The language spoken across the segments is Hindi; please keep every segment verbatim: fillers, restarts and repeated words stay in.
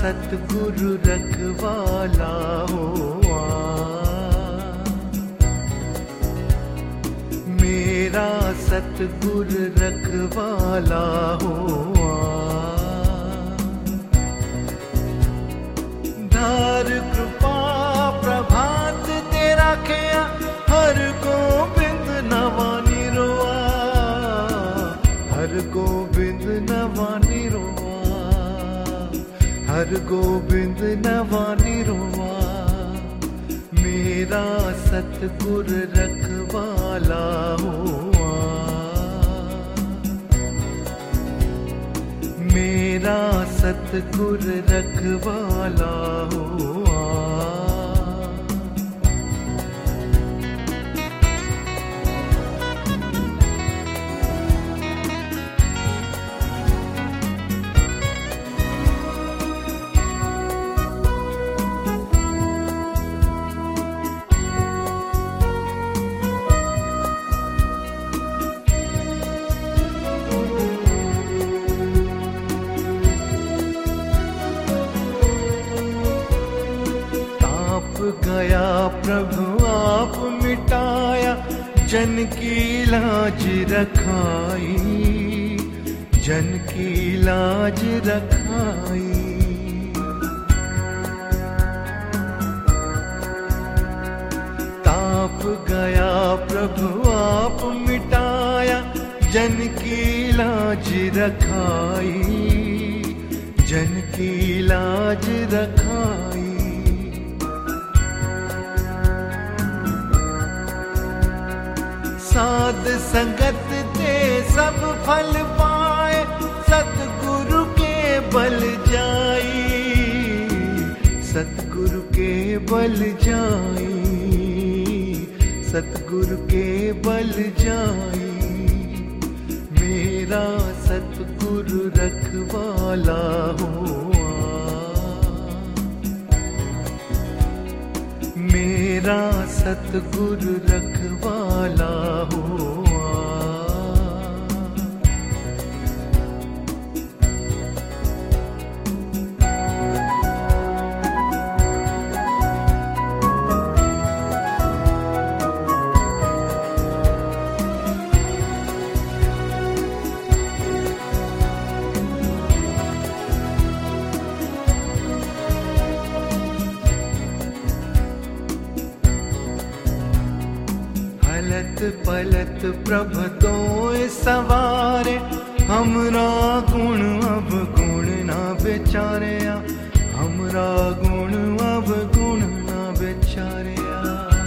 सतगुरु रखवाला हुआ, मेरा सतगुरु रखवाला हुआ। धार कृपा प्रभात तेरा किया, हर गोबिंद नवा निरोआ, हर गोबिंद नवा निरोआ, हर गोबिंद नवा निरोआ। मेरा सतगुरु रखवाला हुआ, मेरा सतगुरु रखवाला हुआ। गया प्रभु आप मिटाया, जन की लाज रखाई, जन की लाज रखाई। ताप गया प्रभु आप मिटाया, जन की लाज रखाई, जन की लाज रखाई। साध संगत ते सब फल पाए, सतगुरु के बल जाई, सतगुरु के बल जाई, सतगुरु के बल जाई। मेरा सतगुरु रखवाला हुआ, मेरा सतगुरु रखवाला हुआ। हलत पलत प्रभ दोए सवारे, हमरा गुण अब गुण ना बेचारिया, हमरा गुण अब गुण ना बेचारिया।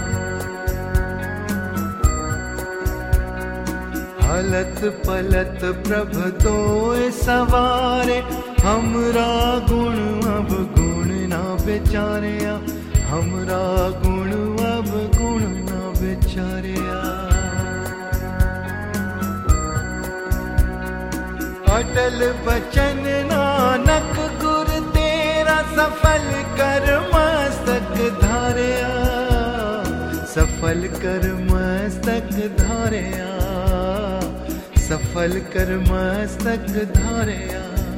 हलत पलत प्रभ दोए सवारे, हमरा गुण अब गुण ना बेचारिया, हमरा गुण अब गुण ना बेचारिया। अटल बचन नानक गुर तेरा, सफल कर मस्तक धारिया, सफल कर मस्तक धारिया, सफल कर मस्तक धारिया।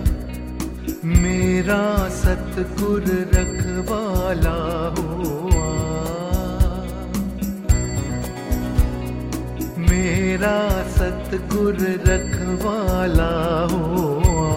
मेरा सतगुरु रखवाला हुआ, मेरा सतगुरु रखवाला हुआ।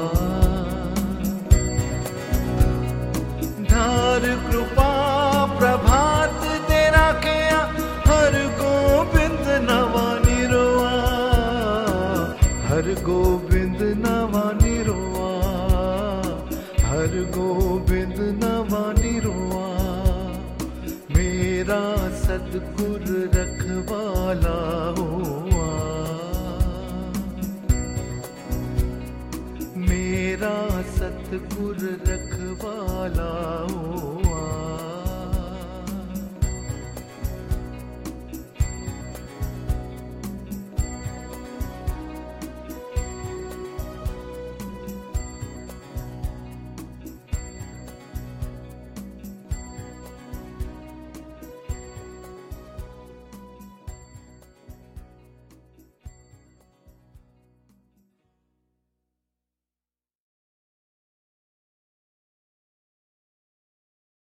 धार कृपा प्रभात तेरा किया, हर गोबिंद नवा निरोआ, हर गोबिंद नवा निरोआ, हर गोबिंद नवा निरोआ। मेरा सतगुरु रखवाला हुआ, मेरा सतगुरु रखवाला